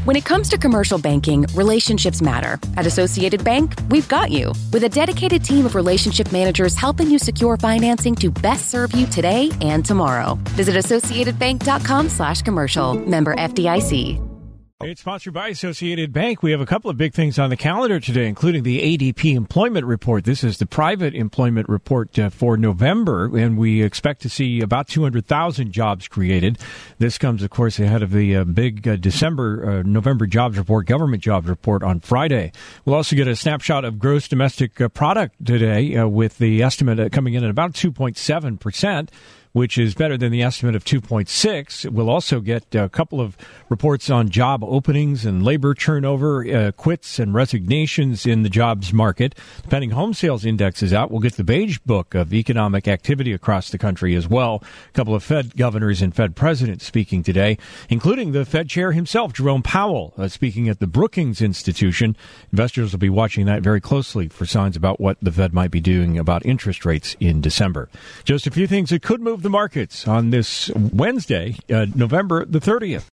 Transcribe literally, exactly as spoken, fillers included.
When it comes to commercial banking, relationships matter. At Associated Bank, we've got you. With a dedicated team of relationship managers helping you secure financing to best serve you today and tomorrow. Visit associatedbank.com slash commercial. Member F D I C. It's sponsored by Associated Bank. We have a couple of big things on the calendar today, including the A D P employment report. This is the private employment report uh, for November, and we expect to see about two hundred thousand jobs created. This comes, of course, ahead of the uh, big uh, December, uh, November jobs report, government jobs report on Friday. We'll also get a snapshot of gross domestic uh, product today uh, with the estimate uh, coming in at about two point seven percent. Which is better than the estimate of two point six. We'll also get a couple of reports on job openings and labor turnover, uh, quits and resignations in the jobs market. The pending home sales index is out. We'll get the beige book of economic activity across the country as well. A couple of Fed governors and Fed presidents speaking today, including the Fed chair himself, Jerome Powell, uh, speaking at the Brookings Institution. Investors will be watching that very closely for signs about what the Fed might be doing about interest rates in December. Just a few things that could move the markets on this Wednesday, uh, November the thirtieth.